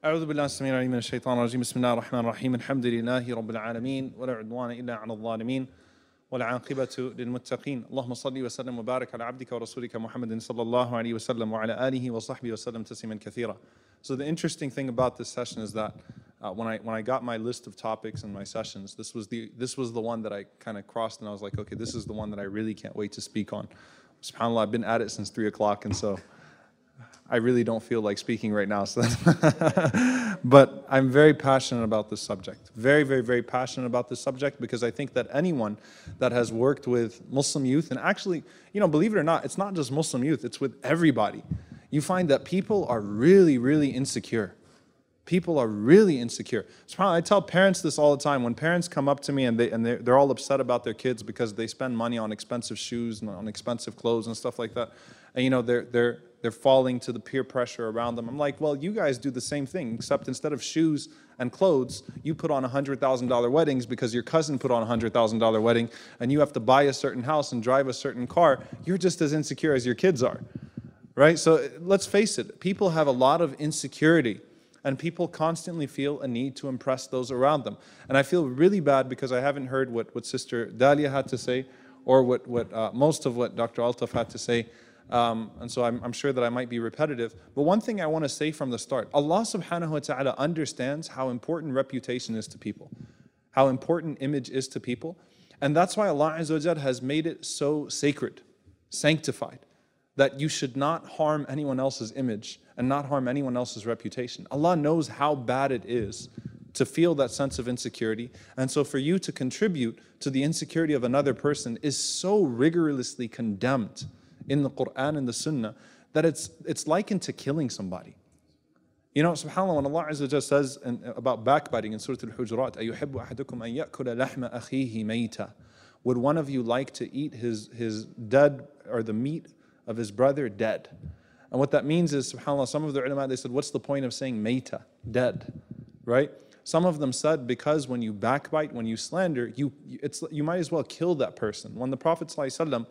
أعوذ بالله السميع العليم من الشيطان الرجيم بسم الله الرحمن الرحيم الحمد لله رب العالمين ولا عدوان إلا على الظالمين والعاقبة للمتقين اللهم صل وسلم وبارك على عبدك ورسولك محمد صلى الله عليه وسلم وعلى آله وصحبه وسلم تسليما كثيرا. So the interesting thing about this session is that when I got my list of topics and my sessions, this was the one that I kind of crossed, and I was like, okay, this is the one that I really can't wait to speak on. SubhanAllah, I've been at it since 3 o'clock, and so I really don't feel like speaking right now. So but I'm very passionate about this subject. Very, very, very passionate about this subject because I think that anyone that has worked with Muslim youth, and actually, believe it or not, it's not just Muslim youth, it's with everybody. You find that people are really, really insecure. People are really insecure. I tell parents this all the time. When parents come up to me and they're all upset about their kids because they spend money on expensive shoes and on expensive clothes and stuff like that, and they're falling to the peer pressure around them. I'm like, well, you guys do the same thing, except instead of shoes and clothes, you put on $100,000 weddings because your cousin put on a $100,000 wedding, and you have to buy a certain house and drive a certain car. You're just as insecure as your kids are, right? So let's face it, people have a lot of insecurity, and people constantly feel a need to impress those around them. And I feel really bad because I haven't heard what Sister Dalia had to say, or most of what Dr. Altaf had to say. And so I'm sure that I might be repetitive. But one thing I want to say from the start, Allah subhanahu wa ta'ala understands how important reputation is to people, how important image is to people. And that's why Allah Azza wa Jal has made it so sacred, sanctified, that you should not harm anyone else's image and not harm anyone else's reputation. Allah knows how bad it is to feel that sense of insecurity. And so for you to contribute to the insecurity of another person is so rigorously condemned in the Quran and the Sunnah that it's likened to killing somebody. SubhanAllah, when Allah Azza wa Jalla says about backbiting in Surah Al-Hujurat, أَيُحِبُّ أَحَدُكُمْ أَن يَأْكُلَ لَحْمَ أَخِيهِ مَيْتًا. Would one of you like to eat his dead, or the meat of his brother dead? And what that means is, SubhanAllah, some of the ulama, they said, what's the point of saying mayta, dead, right? Some of them said because when you backbite, when you slander, you might as well kill that person. When the Prophet ﷺ,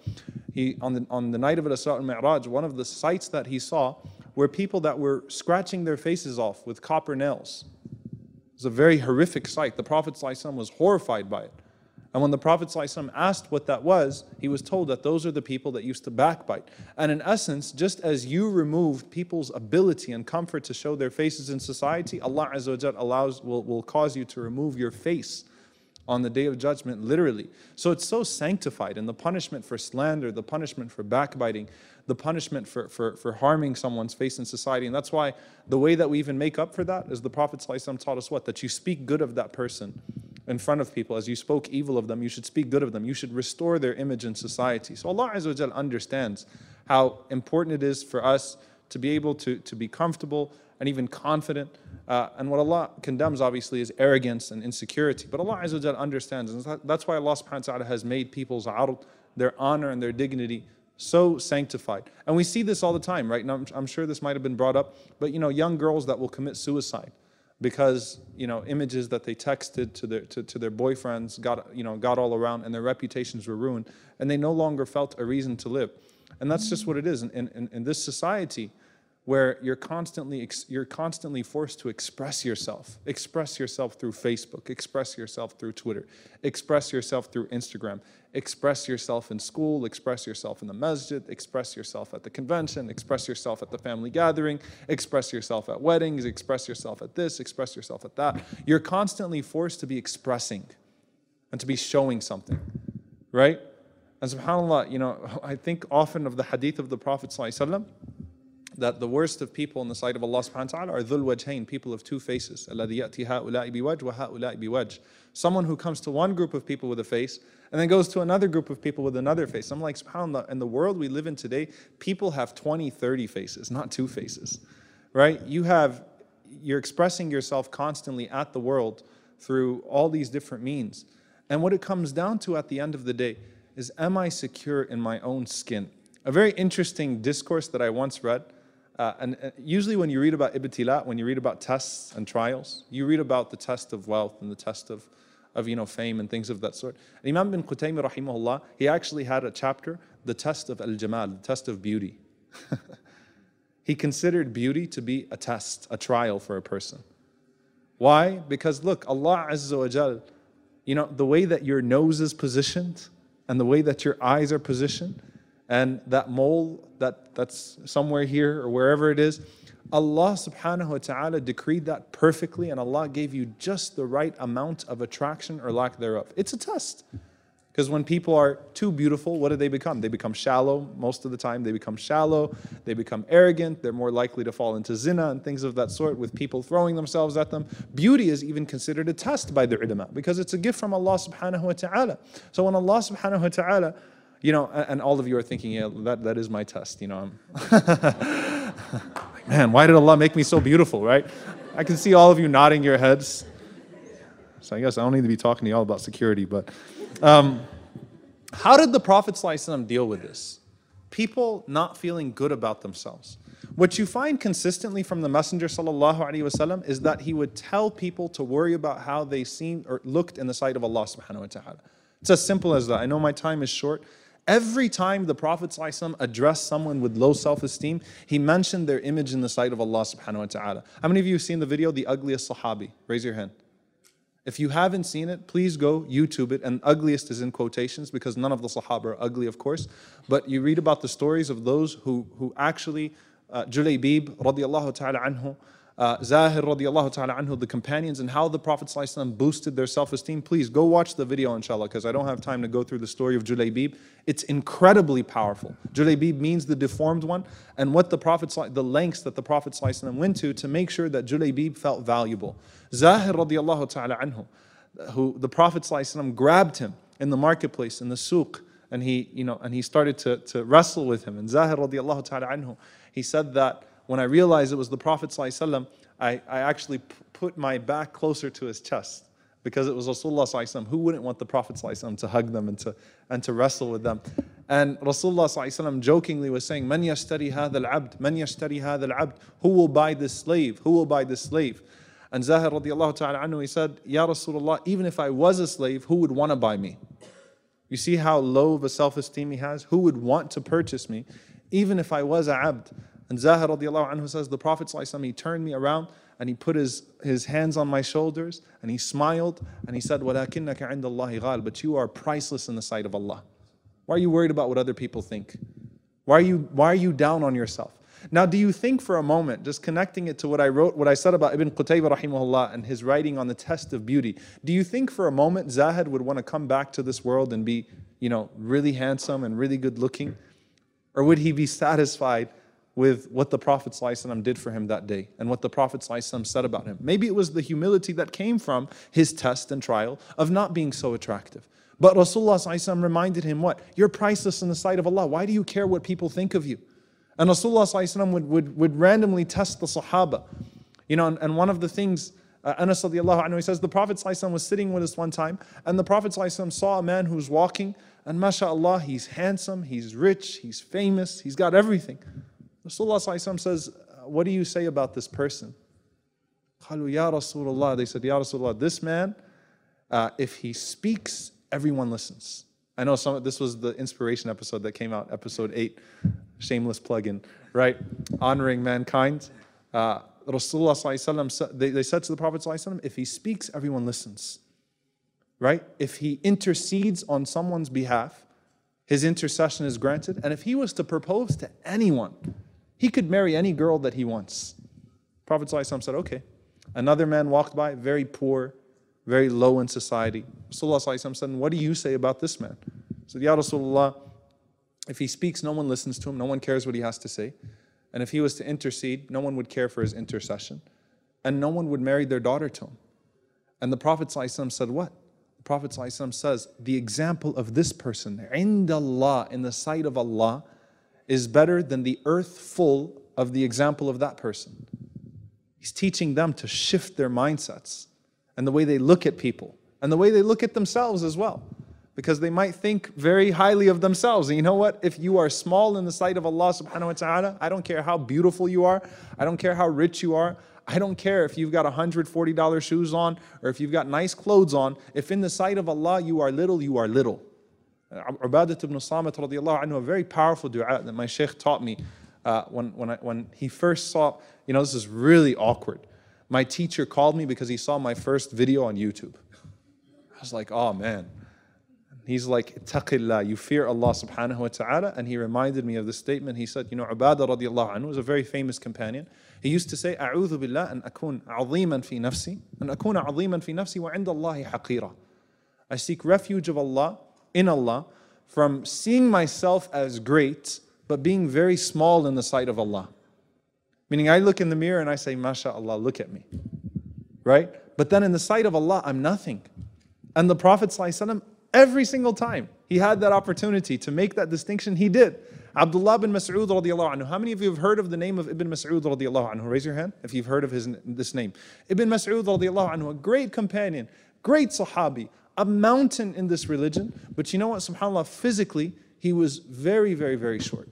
on the night of Al-Isra al-Mi'raj, one of the sights that he saw were people that were scratching their faces off with copper nails. It was a very horrific sight. The Prophet ﷺ was horrified by it. And when the Prophet ﷺ asked what that was, he was told that those are the people that used to backbite. And in essence, just as you removed people's ability and comfort to show their faces in society, Allah Azza wa Jal will cause you to remove your face on the Day of Judgment, literally. So it's so sanctified, and the punishment for slander, the punishment for backbiting, the punishment for harming someone's face in society. And that's why the way that we even make up for that is the Prophet ﷺ taught us what? That you speak good of that person in front of people. As you spoke evil of them, you should speak good of them. You should restore their image in society. So Allah Azza wa Jal understands how important it is for us to be able to be comfortable and even confident. And what Allah condemns, obviously, is arrogance and insecurity. But Allah Azza wa Jal understands. And that's why Allah subhanahu wa ta'ala has made people's ard, their honor and their dignity, so sanctified. And we see this all the time, right? Now, I'm sure this might have been brought up, but young girls that will commit suicide because images that they texted to their boyfriends got all around, and their reputations were ruined, and they no longer felt a reason to live. And that's just what it is in this society, where you're constantly forced to express yourself through Facebook, express yourself through Twitter, express yourself through Instagram, express yourself in school, express yourself in the masjid, express yourself at the convention, express yourself at the family gathering, express yourself at weddings, express yourself at this, express yourself at that. You're constantly forced to be expressing and to be showing something, right? And subhanAllah, I think often of the hadith of the Prophet ﷺ, that the worst of people in the sight of Allah subhanahu wa ta'ala are dhul wajhain, people of two faces. الَّذِي يَأْتِي هَؤُلَاءِ بِوَجْهٍ وَهَؤُلَاءِ بِوَجْهٍ. Someone who comes to one group of people with a face and then goes to another group of people with another face. I'm like, subhanAllah, in the world we live in today, people have 20, 30 faces, not two faces, right? You're expressing yourself constantly at the world through all these different means. And what it comes down to at the end of the day is, am I secure in my own skin? A very interesting discourse that I once read, and usually when you read about ibtila, when you read about tests and trials, you read about the test of wealth and the test of fame and things of that sort. And Imam bin Qutaymi rahimahullah, he actually had a chapter, the test of al-jamal, the test of beauty. He considered beauty to be a test, a trial for a person. Why? Because look, Allah Azza wa Jal, the way that your nose is positioned and the way that your eyes are positioned and that mole that's somewhere here or wherever it is, Allah subhanahu wa ta'ala decreed that perfectly, and Allah gave you just the right amount of attraction or lack thereof. It's a test. Because when people are too beautiful, what do they become? They become shallow. Most of the time they become shallow. They become arrogant. They're more likely to fall into zina and things of that sort, with people throwing themselves at them. Beauty is even considered a test by the ulama because it's a gift from Allah subhanahu wa ta'ala. So when Allah subhanahu wa ta'ala, and all of you are thinking, yeah, that is my test. Man, why did Allah make me so beautiful, right? I can see all of you nodding your heads. So I guess I don't need to be talking to y'all about security, but how did the Prophet ﷺ deal with this? People not feeling good about themselves. What you find consistently from the Messenger ﷺ is that he would tell people to worry about how they seemed or looked in the sight of Allah subhanahu wa ta'ala. It's as simple as that. I know my time is short. Every time the Prophet ﷺ addressed someone with low self-esteem, he mentioned their image in the sight of Allah subhanahu wa ta'ala. How many of you have seen the video, The Ugliest Sahabi? Raise your hand. If you haven't seen it, please go YouTube it. And ugliest is in quotations because none of the Sahaba are ugly, of course. But you read about the stories of those who actually, Julaybib radiallahu ta'ala anhu, Zahir radiallahu ta'ala anhu, the companions, and how the Prophet ﷺ boosted their self-esteem. Please go watch the video, inshallah, because I don't have time to go through the story of Julaybib. It's incredibly powerful. Julaybib means the deformed one, and what the lengths that the Prophet ﷺ went to make sure that Julaybib felt valuable. Zahir radiallahu ta'ala anhu, who the Prophet ﷺ grabbed him in the marketplace, in the suq, and he started to wrestle with him. And Zahir radiallahu ta'ala anhu, he said that when I realized it was the Prophet ﷺ, I actually put my back closer to his chest because it was Rasulullah ﷺ. Who wouldn't want the Prophet ﷺ to hug them and to wrestle with them? And Rasulullah ﷺ jokingly was saying, "Man yashtari hadha al-abd? Man yashtari hadha al-abd? Who will buy this slave? Who will buy this slave?" And Zahir radiallahu ta'ala anhu, he said, "Ya Rasulullah, even if I was a slave, who would want to buy me?" You see how low of a self-esteem he has? Who would want to purchase me, even if I was a abd? And Zahir radiallahu anhu says, the Prophet ﷺ, he turned me around and he put his hands on my shoulders and he smiled and he said, وَلَكِنَّكَ عِنْدَ اللَّهِ غَالٍ, but you are priceless in the sight of Allah. Why are you worried about what other people think? Why are you down on yourself? Now, do you think for a moment, just connecting it to what I said about Ibn Qutaybah rahimahullah and his writing on the test of beauty, do you think for a moment Zahid would want to come back to this world and be, really handsome and really good looking? Or would he be satisfied with what the Prophet ﷺ did for him that day and what the Prophet ﷺ said about him? Maybe it was the humility that came from his test and trial of not being so attractive. But Rasulullah ﷺ reminded him what? You're priceless in the sight of Allah. Why do you care what people think of you? And Rasulullah ﷺ would randomly test the Sahaba. And one of the things, Anas radiallahu anhu, he says, the Prophet ﷺ was sitting with us one time, and the Prophet ﷺ saw a man who was walking, and mashallah, he's handsome, he's rich, he's famous, he's got everything. Rasulullah ﷺ says, what do you say about this person? Qalu ya Rasulullah, they said, Ya Rasulullah, this man, if he speaks, everyone listens. I know this was the inspiration episode that came out, episode 8, shameless plug-in, right? Honoring mankind. Rasulullah ﷺ, they said to the Prophet ﷺ, if he speaks, everyone listens, right? If he intercedes on someone's behalf, his intercession is granted. And if he was to propose to anyone, he could marry any girl that he wants. Prophet ﷺ said, okay. Another man walked by, very poor, very low in society. Rasulullah ﷺ said, what do you say about this man? He said, Ya Rasulullah, if he speaks, no one listens to him, no one cares what he has to say. And if he was to intercede, no one would care for his intercession. And no one would marry their daughter to him. And the Prophet ﷺ said what? The Prophet ﷺ says, the example of this person, عند Allah, in the sight of Allah, is better than the earth full of the example of that person. He's teaching them to shift their mindsets and the way they look at people and the way they look at themselves as well. Because they might think very highly of themselves. And you know what? If you are small in the sight of Allah subhanahu wa ta'ala, I don't care how beautiful you are, I don't care how rich you are, I don't care if you've got $140 shoes on or if you've got nice clothes on. If in the sight of Allah you are little, you are little. Ubadat ibn Samit radiallahu anhu, a very powerful dua that my shaykh taught me when he first saw, this is really awkward. My teacher called me because he saw my first video on YouTube. I was like, oh man. He's like, ittaqillah, you fear Allah subhanahu wa ta'ala. And he reminded me of the statement. He said, Ubadah radiallahu anhu was a very famous companion. He used to say, A'udhu billah an akun aziman fi nafsi, an akuna aziman fi nafsi wa inda Allahi haqira. I seek refuge of Allah, in Allah, from seeing myself as great, but being very small in the sight of Allah. Meaning I look in the mirror and I say, MashaAllah, look at me. Right? But then in the sight of Allah, I'm nothing. And the Prophet ﷺ, every single time he had that opportunity to make that distinction, he did. Abdullah bin Mas'ud radiallahu anhu. How many of you have heard of the name of Ibn Mas'ud radiallahu anhu? Raise your hand if you've heard of this name. Ibn Mas'ud radiallahu anhu, a great companion, great sahabi, a mountain in this religion. But you know what, subhanAllah, physically, he was very, very, very short.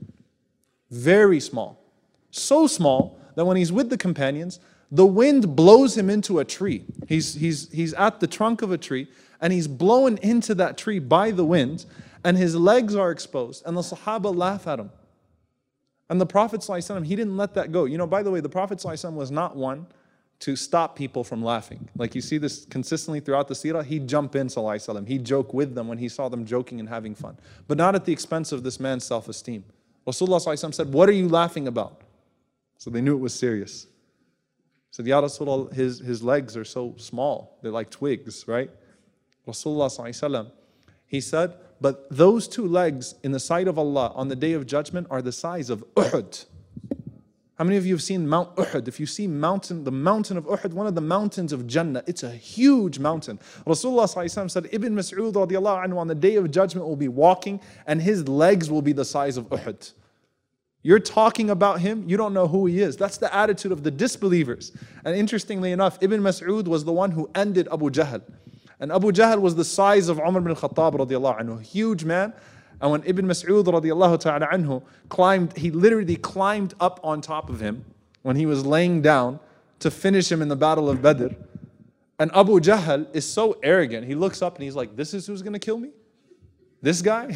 Very small. So small that when he's with the companions, the wind blows him into a tree. He's at the trunk of a tree, and he's blown into that tree by the wind, and his legs are exposed, and the Sahaba laugh at him. And the Prophet ﷺ, he didn't let that go. By the way, the Prophet ﷺ was not one to stop people from laughing. Like you see this consistently throughout the seerah, he'd jump in, ﷺ. He'd joke with them when he saw them joking and having fun. But not at the expense of this man's self-esteem. Rasulullah ﷺ said, what are you laughing about? So they knew it was serious. He said, Ya Rasulullah, his legs are so small. They're like twigs, right? Rasulullah ﷺ, he said, but those two legs in the sight of Allah on the day of judgment are the size of Uhud. How many of you have seen Mount Uhud? If you see the mountain of Uhud, one of the mountains of Jannah, it's a huge mountain. Rasulullah ﷺ said, Ibn Mas'ud radiallahu anhu on the day of judgment will be walking and his legs will be the size of Uhud. You're talking about him, you don't know who he is. That's the attitude of the disbelievers. And interestingly enough, Ibn Mas'ud was the one who ended Abu Jahl. And Abu Jahl was the size of Umar bin Khattab radiallahu anhu, a huge man. And when Ibn Mas'ud radiallahu ta'ala anhu climbed, he literally climbed up on top of him when he was laying down to finish him in the battle of Badr. And Abu Jahl is so arrogant, he looks up and he's like, this is who's going to kill me? This guy?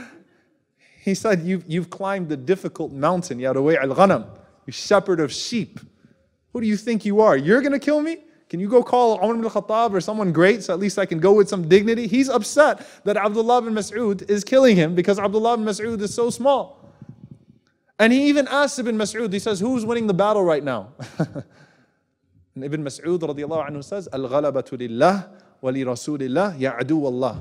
He said, you've climbed the difficult mountain, Ya Ruwai' al-Ghanam, you shepherd of sheep. Who do you think you are? You're going to kill me? Can you go call Umar bin Khattab or someone great so at least I can go with some dignity? He's upset that Abdullah bin Mas'ud is killing him because Abdullah bin Mas'ud is so small. And he even asked Ibn Mas'ud, he says, who's winning the battle right now? And Ibn Mas'ud radiallahu anhu says, Al-ghalabatu lillah wa li rasulillah ya adu Allah.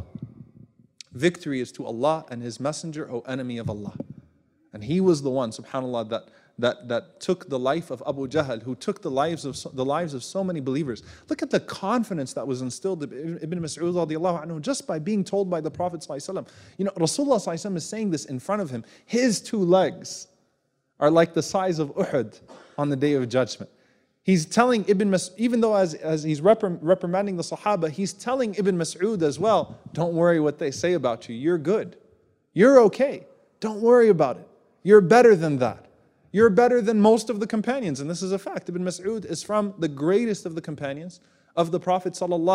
Victory is to Allah and His Messenger, O enemy of Allah. And he was the one, subhanAllah, that took the life of Abu Jahl, who took the lives of so many believers. Look at the confidence that was instilled in Ibn Mas'ud radiallahu anhu just by being told by the Prophet ﷺ. Rasulullah ﷺ is saying this in front of him. His two legs are like the size of Uhud on the day of judgment. He's telling Ibn Mas'ud, even though as he's reprimanding the Sahaba, he's telling Ibn Mas'ud as well, don't worry what they say about you. You're good. You're okay. Don't worry about it. You're better than that. You're better than most of the companions. And this is a fact. Ibn Mas'ud is from the greatest of the companions of the Prophet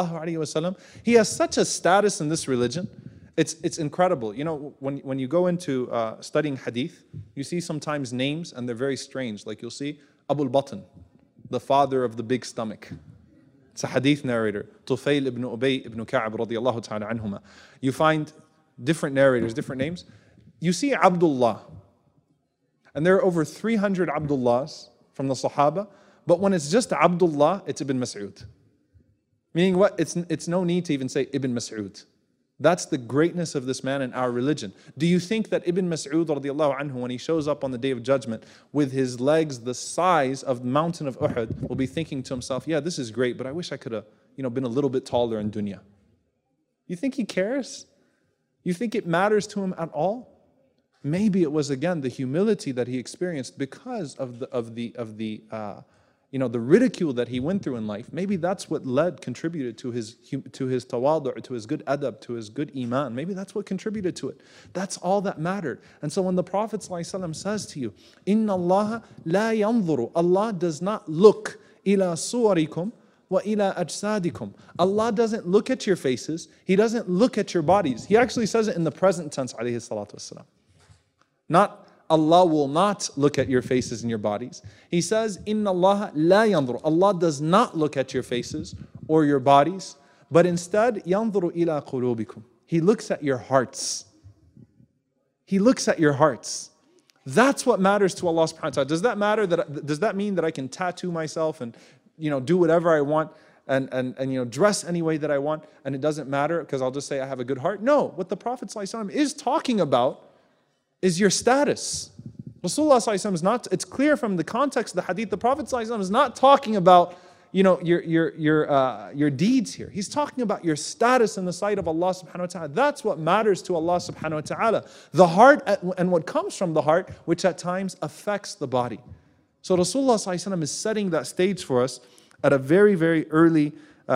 ﷺ. He has such a status in this religion. It's incredible. When you go into studying hadith, you see sometimes names and they're very strange. Like you'll see Abu al-Batn, the father of the big stomach. It's a hadith narrator. Tufayl ibn Ubay ibn Ka'ab radiallahu ta'ala anhuma. You find different narrators, different names. You see Abdullah. And there are over 300 Abdullahs from the Sahaba. But when it's just Abdullah, it's Ibn Mas'ud. Meaning what? It's no need to even say Ibn Mas'ud. That's the greatness of this man in our religion. Do you think that Ibn Mas'ud radiallahu anhu, when he shows up on the day of judgment with his legs the size of the mountain of Uhud, will be thinking to himself, yeah, this is great, but I wish I could have been a little bit taller in dunya. You think he cares? You think it matters to him at all? Maybe it was again the humility that he experienced because of the ridicule that he went through in life. Maybe that's what contributed to his tawadu', to his good adab, to his good iman. Maybe that's what contributed to it. That's all that mattered. And so when the Prophet ﷺ says to you, Inna Allah la yanzuru, Allah does not look ila suwarikum wa ila ajsadikum. Allah doesn't look at your faces. He doesn't look at your bodies. He actually says it in the present tense, alayhi salatu wasalam. Not Allah will not look at your faces and your bodies. He says, Inna Allah la yanzur. Allah does not look at your faces or your bodies, but instead, yanzuru ila qulubikum. He looks at your hearts. He looks at your hearts. That's what matters to Allah subhanahu wa ta'ala. Does that mean that I can tattoo myself and do whatever I want and dress any way that I want and it doesn't matter because I'll just say I have a good heart? No, what the Prophet ﷺ is talking about is your status. Rasulullah ﷺ is not, it's clear from the context of the hadith, the Prophet ﷺ is not talking about your deeds here. He's talking about your status in the sight of Allah subhanahu wa ta'ala. That's what matters to Allah subhanahu wa ta'ala. The heart and what comes from the heart, which at times affects the body. So Rasulullah ﷺ is setting that stage for us at a very, very early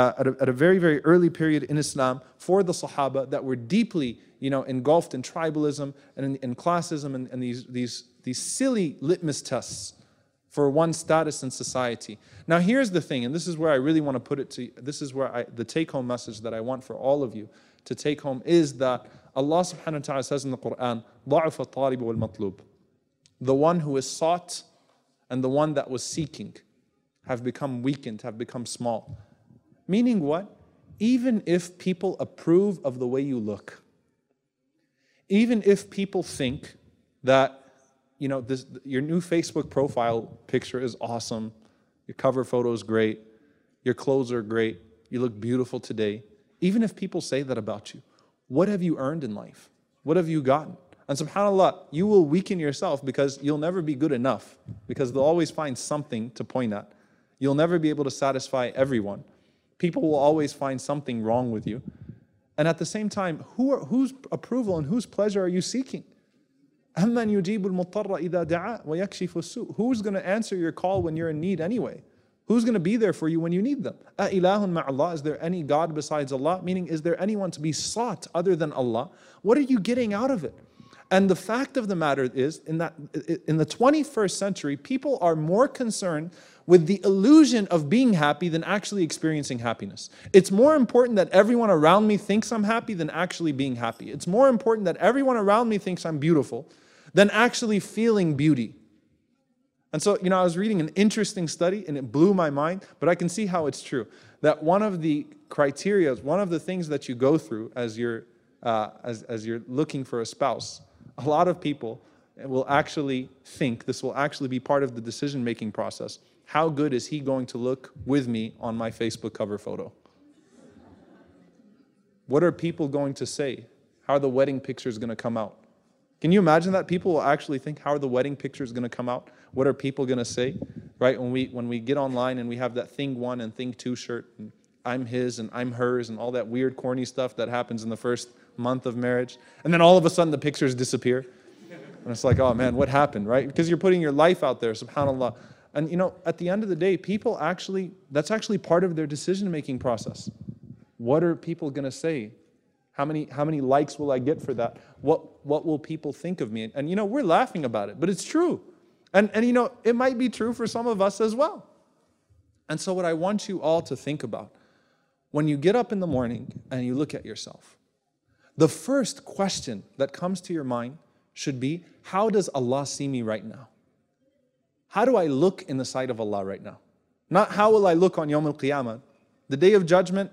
period in Islam for the Sahaba that were deeply engulfed in tribalism and in classism and these silly litmus tests for one's status in society. Now here's the thing, and this is where I really want to put it to you. This is where the take-home message that I want for all of you to take home is that Allah subhanahu wa ta'ala says in the Quran, ضَعَفَ الطَّالِبُ وَالْمَطْلُوبُ. The one who is sought and the one that was seeking have become weakened, have become small. Meaning what? Even if people approve of the way you look, even if people think that your new Facebook profile picture is awesome, your cover photo is great, your clothes are great, you look beautiful today. Even if people say that about you, what have you earned in life? What have you gotten? And subhanAllah, you will weaken yourself because you'll never be good enough, because they'll always find something to point at. You'll never be able to satisfy everyone. People will always find something wrong with you. And at the same time, whose approval and whose pleasure are you seeking? أَمَّنْ يُجِيبُ الْمُضْطَرَّ إِذَا دَعَاهُ وَيَكْشِفُ السُّوءَ. Who's going to answer your call when you're in need anyway? Who's going to be there for you when you need them? أَإِلَهٌ مَعَ اللَّهِ. Is there any God besides Allah? Meaning, is there anyone to be sought other than Allah? What are you getting out of it? And the fact of the matter is, in the 21st century, people are more concerned with the illusion of being happy than actually experiencing happiness. It's more important that everyone around me thinks I'm happy than actually being happy. It's more important that everyone around me thinks I'm beautiful than actually feeling beauty. And so, I was reading an interesting study and it blew my mind, but I can see how it's true. That one of the criteria, one of the things that you go through as you're looking for a spouse, a lot of people will actually think, this will actually be part of the decision-making process. How good is he going to look with me on my Facebook cover photo? What are people going to say? How are the wedding pictures going to come out? Can you imagine that? People will actually think, how are the wedding pictures going to come out? What are people going to say? Right? When we get online and we have that thing 1 and thing 2 shirt, and I'm his and I'm hers and all that weird corny stuff that happens in the first month of marriage. And then all of a sudden the pictures disappear. And it's like, oh man, what happened, right? Because you're putting your life out there, subhanAllah. And at the end of the day, people actually, that's actually part of their decision-making process. What are people going to say? How many likes will I get for that? What will people think of me? And we're laughing about it, but it's true. And it might be true for some of us as well. And so what I want you all to think about, when you get up in the morning and you look at yourself, the first question that comes to your mind should be, how does Allah see me right now? How do I look in the sight of Allah right now? Not how will I look on Yawm al-Qiyamah. The Day of Judgment,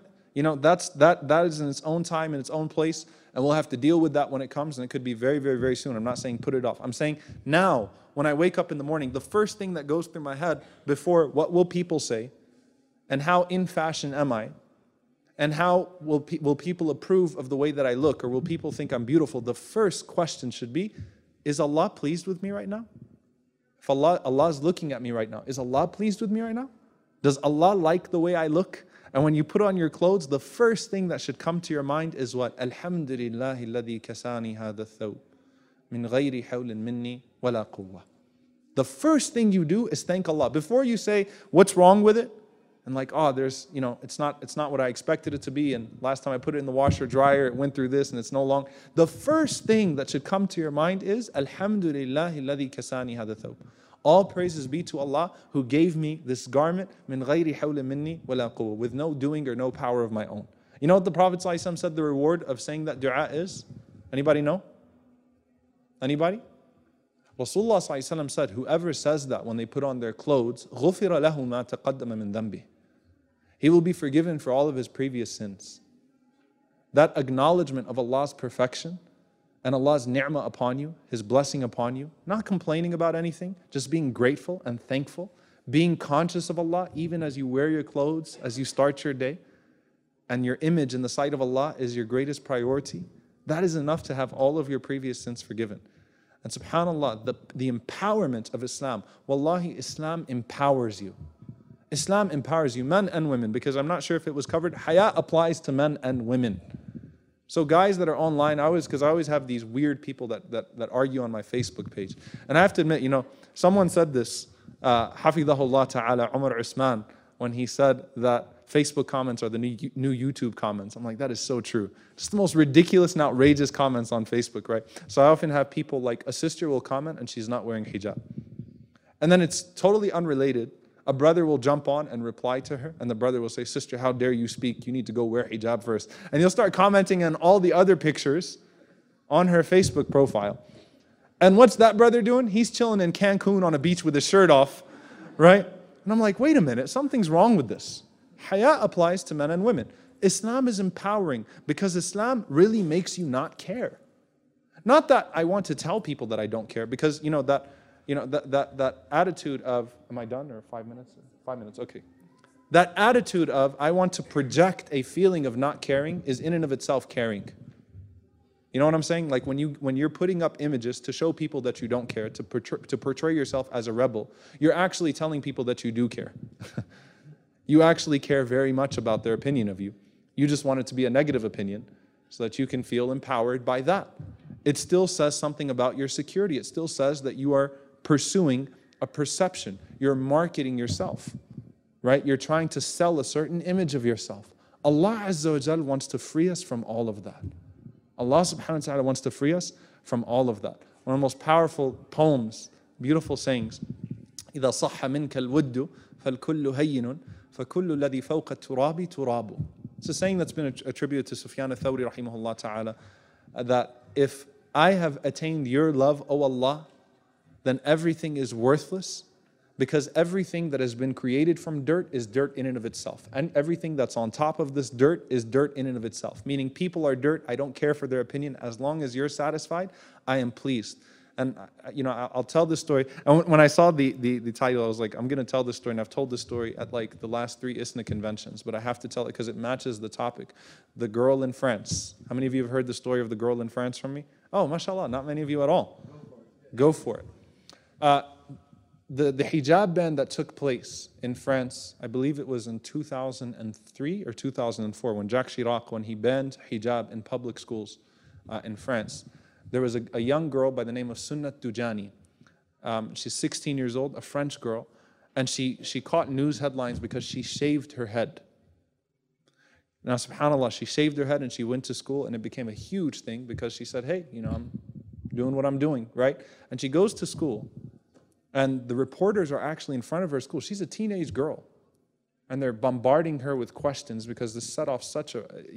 that is in its own time, in its own place, and we'll have to deal with that when it comes, and it could be very, very, very soon. I'm not saying put it off. I'm saying now, when I wake up in the morning, the first thing that goes through my head before, what will people say? And how in fashion am I? And how will people approve of the way that I look? Or will people think I'm beautiful? The first question should be, is Allah pleased with me right now? If Allah is looking at me right now, is Allah pleased with me right now? Does Allah like the way I look? And when you put on your clothes, the first thing that should come to your mind is what? Alhamdulillahi alladhi kasani hadha thawb min ghayri hawlin minni wala quwwa. The first thing you do is thank Allah. Before you say, what's wrong with it? And like, oh, it's not what I expected it to be, and last time I put it in the washer dryer, it went through this and it's no long. The first thing that should come to your mind is, Alhamdulillahi alladhi kasani hadha thawb. All praises be to Allah who gave me this garment, min ghayri hawlin minni wala quwwa, with no doing or no power of my own. You know what the Prophet ﷺ said the reward of saying that dua is? Anybody know? Anybody? Rasulullah ﷺ said, whoever says that when they put on their clothes, غُفِرَ لَهُ مَا تَقَدَّمَ مِنْ ذَنْبِهِ, he will be forgiven for all of his previous sins. That acknowledgement of Allah's perfection and Allah's ni'mah upon you, His blessing upon you, not complaining about anything, just being grateful and thankful, being conscious of Allah even as you wear your clothes, as you start your day, and your image in the sight of Allah is your greatest priority, that is enough to have all of your previous sins forgiven. And subhanAllah, the empowerment of Islam, wallahi, Islam empowers you. Islam empowers you, men and women, because I'm not sure if it was covered. Haya applies to men and women. So guys that are online, because I always have these weird people that argue on my Facebook page. And I have to admit, someone said this, Hafidhahullah Ta'ala, Umar Usman, when he said that Facebook comments are the new YouTube comments. I'm like, that is so true. Just the most ridiculous and outrageous comments on Facebook, right? So I often have people like, a sister will comment and she's not wearing hijab. And then it's totally unrelated. A brother will jump on and reply to her, and the brother will say, sister, how dare you speak? You need to go wear hijab first. And he'll start commenting on all the other pictures on her Facebook profile. And what's that brother doing? He's chilling in Cancun on a beach with his shirt off, right? And I'm like, wait a minute, something's wrong with this. Haya applies to men and women. Islam is empowering because Islam really makes you not care. Not that I want to tell people that I don't care, because that attitude of, am I done or 5 minutes? 5 minutes, okay. That attitude of, I want to project a feeling of not caring is in and of itself caring. You know what I'm saying? Like when you're putting up images to show people that you don't care, to portray yourself as a rebel, you're actually telling people that you do care. You actually care very much about their opinion of you. You just want it to be a negative opinion so that you can feel empowered by that. It still says something about your security. It still says that you are pursuing a perception. You're marketing yourself, right? You're trying to sell a certain image of yourself. Allah Azza wa Jal wants to free us from all of that. Allah subhanahu wa ta'ala wants to free us from all of that. One of the most powerful poems, beautiful sayings. إِذَا صَحَّ مِنْكَ الْوُدُّ فَالْكُلُّ هَيِّنٌ فَكُلُّ الَّذِي فَوْقَ التُّرَابِ تُرَابُ. It's a saying that's been attributed to Sufyan al-Thawri rahimahullah ta'ala, that if I have attained your love, O Allah, then everything is worthless, because everything that has been created from dirt is dirt in and of itself. And everything that's on top of this dirt is dirt in and of itself. Meaning people are dirt, I don't care for their opinion. As long as you're satisfied, I am pleased. And I'll tell this story. And when I saw the title, I was like, I'm going to tell this story. And I've told this story at like the last 3 ISNA conventions, but I have to tell it because it matches the topic. The girl in France. How many of you have heard the story of the girl in France from me? Oh, mashallah, not many of you at all. Go for it. The hijab ban that took place in France, I believe it was in 2003 or 2004, when Jacques Chirac, when he banned hijab in public schools in France. There was a young girl by the name of Sunnat Dujani. She's 16 years old, a French girl, and she caught news headlines because she shaved her head. Now, subhanAllah, she shaved her head and she went to school, and it became a huge thing because she said, hey, I'm doing what I'm doing, right? And she goes to school, and the reporters are actually in front of her school. She's a teenage girl, and they're bombarding her with questions because this set off such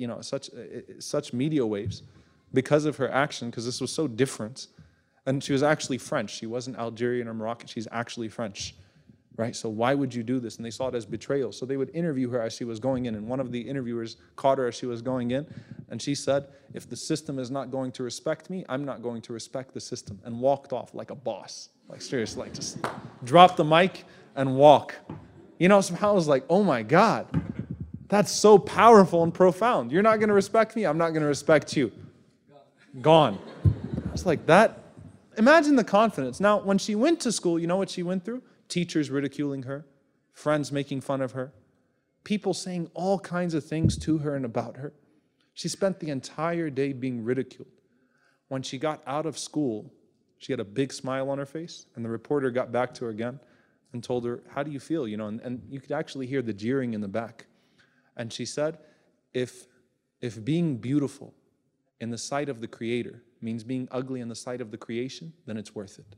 media waves because of her action, because this was so different. And she was actually French. She wasn't Algerian or Moroccan. She's actually French, right? So why would you do this? And they saw it as betrayal. So they would interview her as she was going in. And one of the interviewers caught her as she was going in. And she said, if the system is not going to respect me, I'm not going to respect the system. And walked off like a boss. Like seriously, like just drop the mic and walk. Somehow I was like, oh my God, that's so powerful and profound. You're not going to respect me, I'm not going to respect you. Gone. I was like, that. Imagine the confidence. Now, when she went to school, you know what she went through? Teachers ridiculing her, friends making fun of her, people saying all kinds of things to her and about her. She spent the entire day being ridiculed. When she got out of school, she had a big smile on her face, and the reporter got back to her again and told her, how do you feel? And you could actually hear the jeering in the back. And she said, if being beautiful in the sight of the Creator means being ugly in the sight of the creation, then it's worth it.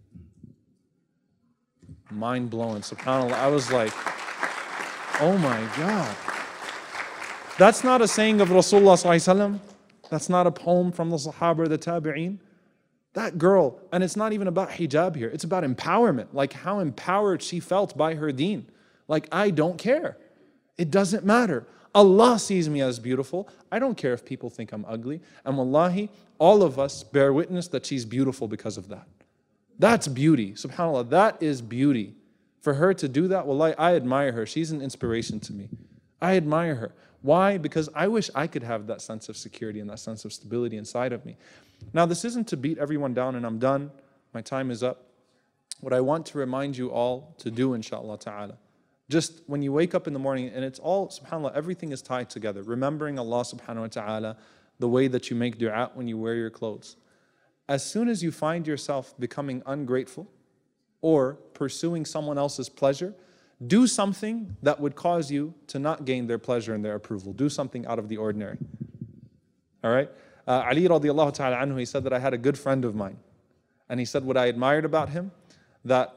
Mind blowing, subhanAllah. I was like, oh my God. That's not a saying of Rasulullah sallallahu alaihi wasallam. That's not a poem from the Sahaba or the Tabi'een. That girl, and it's not even about hijab here, it's about empowerment, like how empowered she felt by her deen. Like, I don't care. It doesn't matter. Allah sees me as beautiful. I don't care if people think I'm ugly. And wallahi, all of us bear witness that she's beautiful because of that. That's beauty. SubhanAllah, that is beauty. For her to do that, wallahi, I admire her. She's an inspiration to me. I admire her. Why? Because I wish I could have that sense of security and that sense of stability inside of me. Now, this isn't to beat everyone down, and I'm done. My time is up. What I want to remind you all to do, inshallah ta'ala, just when you wake up in the morning, and it's all, subhanAllah, everything is tied together. Remembering Allah subhanahu wa ta'ala, the way that you make dua when you wear your clothes. As soon as you find yourself becoming ungrateful or pursuing someone else's pleasure, do something that would cause you to not gain their pleasure and their approval. Do something out of the ordinary. All right? Ali radiallahu ta'ala anhu, he said that I had a good friend of mine. And he said what I admired about him, that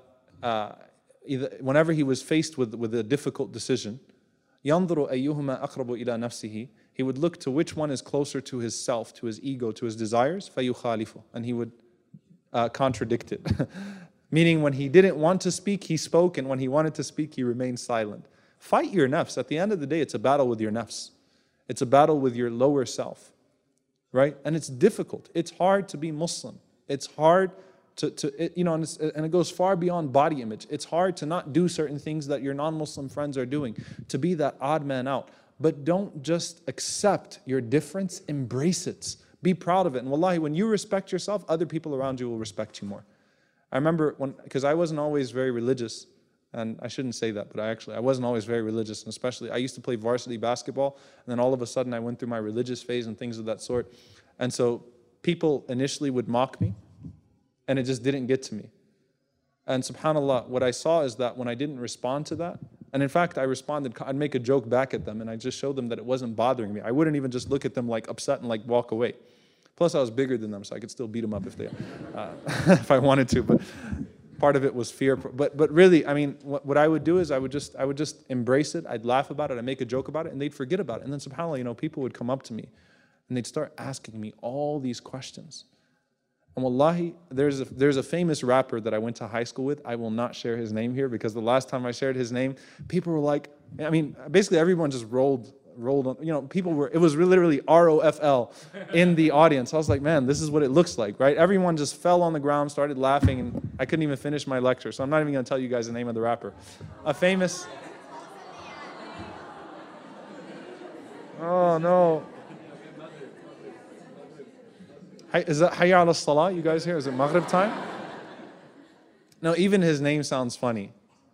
whenever he was faced with a difficult decision, يَنْظُرُ أَيُّهُمَا أَقْرَبُ إِلَى نَفْسِهِ, he would look to which one is closer to his self, to his ego, to his desires, فَيُخَالِفُ, and he would contradict it. Meaning when he didn't want to speak, he spoke, and when he wanted to speak, he remained silent. Fight your nafs. At the end of the day, it's a battle with your nafs. It's a battle with your lower self, right? And it's difficult. It's hard to be Muslim. It's hard and it goes far beyond body image. It's hard to not do certain things that your non-Muslim friends are doing, to be that odd man out. But don't just accept your difference, embrace it. Be proud of it. And wallahi, when you respect yourself, other people around you will respect you more. I remember because I wasn't always very religious, and I shouldn't say that, but I wasn't always very religious, and especially I used to play varsity basketball, and then all of a sudden I went through my religious phase and things of that sort. And so people initially would mock me, and it just didn't get to me. And subhanAllah, what I saw is that when I didn't respond to that, and in fact I responded, I'd make a joke back at them, and I just showed them that it wasn't bothering me. I wouldn't even just look at them like upset and like walk away. Plus I was bigger than them, so I could still beat them up if I wanted to, but part of it was fear. But really, I mean, what I would do is I would just embrace it, I'd laugh about it, I'd make a joke about it, and they'd forget about it. And then subhanAllah, people would come up to me, and they'd start asking me all these questions. And wallahi, there's a famous rapper that I went to high school with. I will not share his name here because the last time I shared his name, people were like, I mean, basically everyone just rolled on, it was literally ROFL in the audience. I was like, man, this is what it looks like, right? Everyone just fell on the ground, started laughing, and I couldn't even finish my lecture. So I'm not even going to tell you guys the name of the rapper. A famous... Oh, no. Is that Hayya ala Salah? You guys here? Is it Maghrib time? No, even his name sounds funny.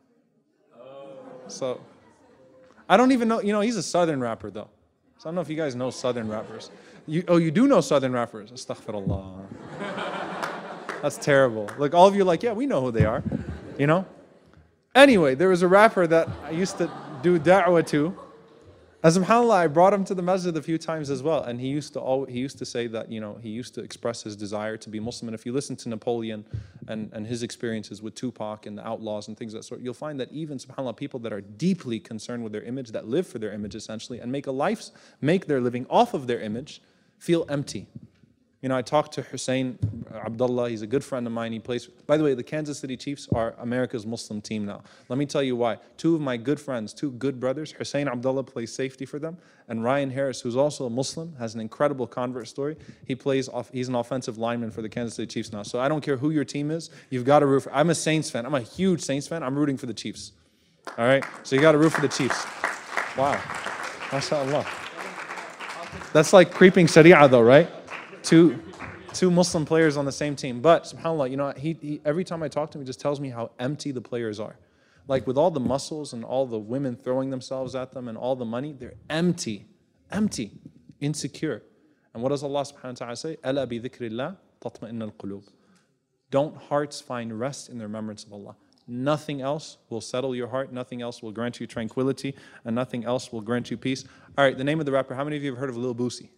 So, I don't even know, he's a Southern rapper though. So I don't know if you guys know Southern rappers. You do know Southern rappers. Astaghfirullah. That's terrible. Like all of you are like, yeah, we know who they are. Anyway, there was a rapper that I used to do da'wah to. And subhanAllah, I brought him to the masjid a few times as well. And he used to say that, he used to express his desire to be Muslim. And if you listen to Napoleon and his experiences with Tupac and the outlaws and things of that sort, you'll find that even, subhanAllah, people that are deeply concerned with their image, that live for their image essentially, and make their living off of their image, feel empty. I talked to Hussein Abdullah. He's a good friend of mine. He plays, by the way, the Kansas City Chiefs are America's Muslim team now. Let me tell you why. Two of my good friends, two good brothers, Hussein Abdullah plays safety for them, and Ryan Harris, who's also a Muslim, has an incredible convert story. He's an offensive lineman for the Kansas City Chiefs now. So I don't care who your team is, you've got to root for. I'm a Saints fan. I'm a huge Saints fan. I'm rooting for the Chiefs. All right? So you got to root for the Chiefs. Wow. MashaAllah. That's like creeping Sharia though, right? Two Muslim players on the same team. But subhanAllah, he every time I talk to him, he just tells me how empty the players are. Like with all the muscles and all the women throwing themselves at them and all the money, they're empty, insecure. And what does Allah subhanahu wa ta'ala say? أَلَا بِذِكْرِ اللَّهِ تَطْمَئِنَّ الْقُلُوبِ. Don't hearts find rest in the remembrance of Allah? Nothing else will settle your heart, nothing else will grant you tranquility, and nothing else will grant you peace. All right, the name of the rapper, how many of you have heard of Lil Boosie?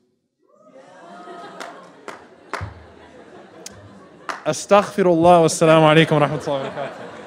Astaghfirullah wa assalamu alaikum wa rahmatullahi wa barakatuh.